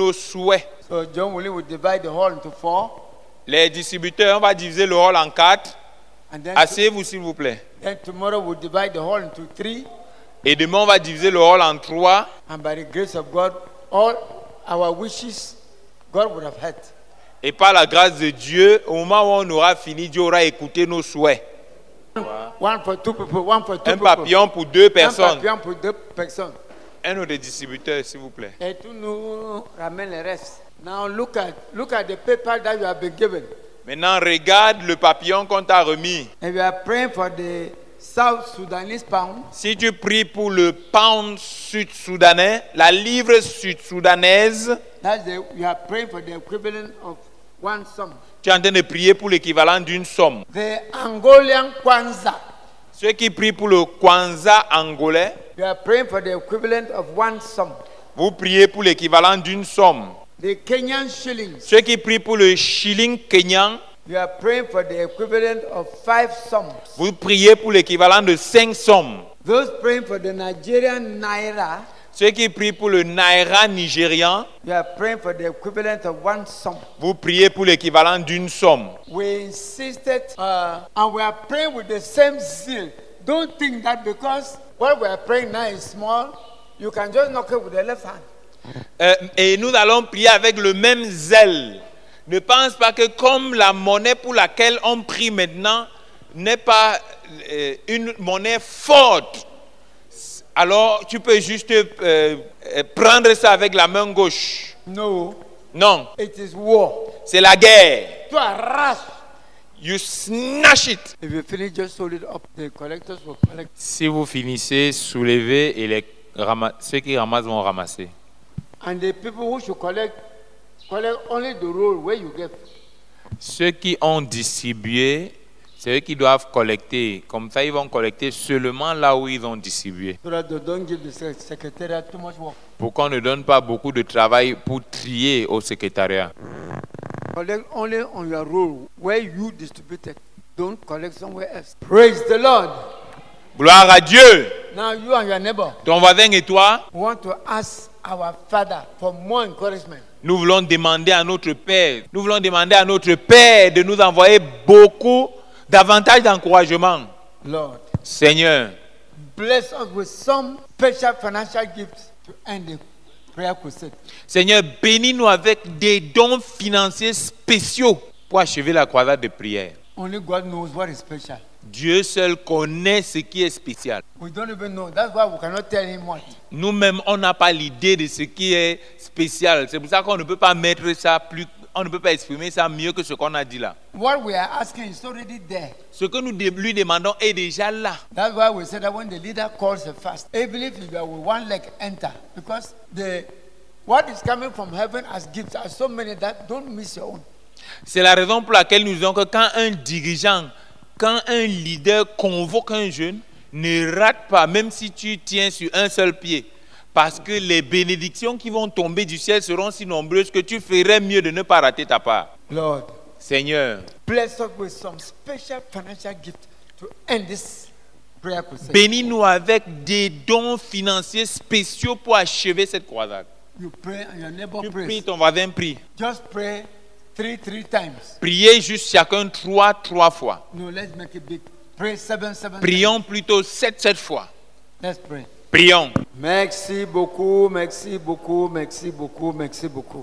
nos souhaits. So John Willie will divide the hall into 4. Les distributeurs, on va diviser le hall en 4. And then, Asseyez-vous s'il vous plaît. then tomorrow we'll divide the hall into 3. Et demain, on va diviser le hall en 3. And by the grace of God, all our wishes, God would have heard. Et par la grâce de Dieu, au moment où on aura fini, Dieu aura écouté nos souhaits. One for 2 people, one for 2 Un people. papillon pour 2 Un personnes. papillon pour 2 personnes. Un autre distributeur, s'il vous plaît. Et tout nous ramène le reste. Now look at the paper that you have been given. Maintenant, regarde le papillon qu'on t'a remis. And we are praying for the South Sudanese pound. Si tu pries pour le pound sud-soudanais, la livre sud-soudanaise, We are praying for the equivalent of one sum. tu es en train de prier pour l'équivalent d'une somme. The Angolian Kwanza. Ceux qui prient pour le Kwanza angolais, We are praying for the equivalent of one sum. vous priez pour l'équivalent d'une somme. The Kenyan shillings. Ceux qui prient pour le shilling kenyan, We are praying for the equivalent of 5 sums. vous priez pour l'équivalent de 5 sommes. Those praying for the Nigerian naira, Ceux qui prient pour le naira nigérian, we are praying for the equivalent of one sum. vous priez pour l'équivalent d'une somme. We insisted, and we are praying with the same zeal. Don't think that because what we are praying now is small, you can just knock it with the left hand. Et nous allons prier avec le même zèle. Ne pense pas que comme la monnaie pour laquelle on prie maintenant n'est pas une monnaie forte, alors tu peux juste prendre ça avec la main gauche. No, Non, it is war. c'est la guerre. To arrash. You snatch it. If you finish, just hold it up. The collectors will collect. Si vous finissez, soulevez et ceux qui ramassent vont ramasser. And the people who should collect only the roll where you get. Ceux qui ont distribué, c'est eux qui doivent collecter. Comme ça, ils vont collecter seulement là où ils ont distribué. So that they don't give the secretariat too much work. Pour qu'on ne donne pas beaucoup de travail pour trier au secrétariat. Collect only on your roll where you distributed. Don't collect somewhere else. Praise the Lord. Gloire à Dieu. Now you and your neighbor Ton voisin et toi, want to ask our Father for more encouragement. nous voulons demander à notre Père, de nous envoyer davantage d'encouragement. Lord, Seigneur, bless us with some special financial gifts to end the prayer crusade. Seigneur, bénis-nous avec des dons financiers spéciaux pour achever la croisade de prière. Only God knows what is special. Dieu seul connaît ce qui est spécial. We don't even know. That's why we cannot tell him what. Nous-mêmes, on n'a pas l'idée de ce qui est spécial. C'est pour ça qu'on ne peut pas mettre ça plus, on ne peut pas exprimer ça mieux que ce qu'on a dit là. What we are asking is already there. Ce que nous lui demandons est déjà là. That's why we said that when the leader calls a fast, even if you are with one leg, enter. Because what is coming from heaven as gifts are so many that don't miss your own. C'est la raison pour laquelle nous disons que quand un leader convoque un jeune, ne rate pas, même si tu tiens sur un seul pied. Parce que les bénédictions qui vont tomber du ciel seront si nombreuses que tu ferais mieux de ne pas rater ta part. Lord, Seigneur, bless us with some special financial gift to end this prayer crusade. bénis-nous avec des dons financiers spéciaux pour achever cette croisade. You pray and your neighbor Tu pries, prays. ton voisin prie. Just pray three times. Priez juste chacun trois fois. No, let's make it big. Pray seven times. Prions plutôt 7 fois. Let's pray. Prions. Merci beaucoup, merci beaucoup, merci beaucoup, merci beaucoup.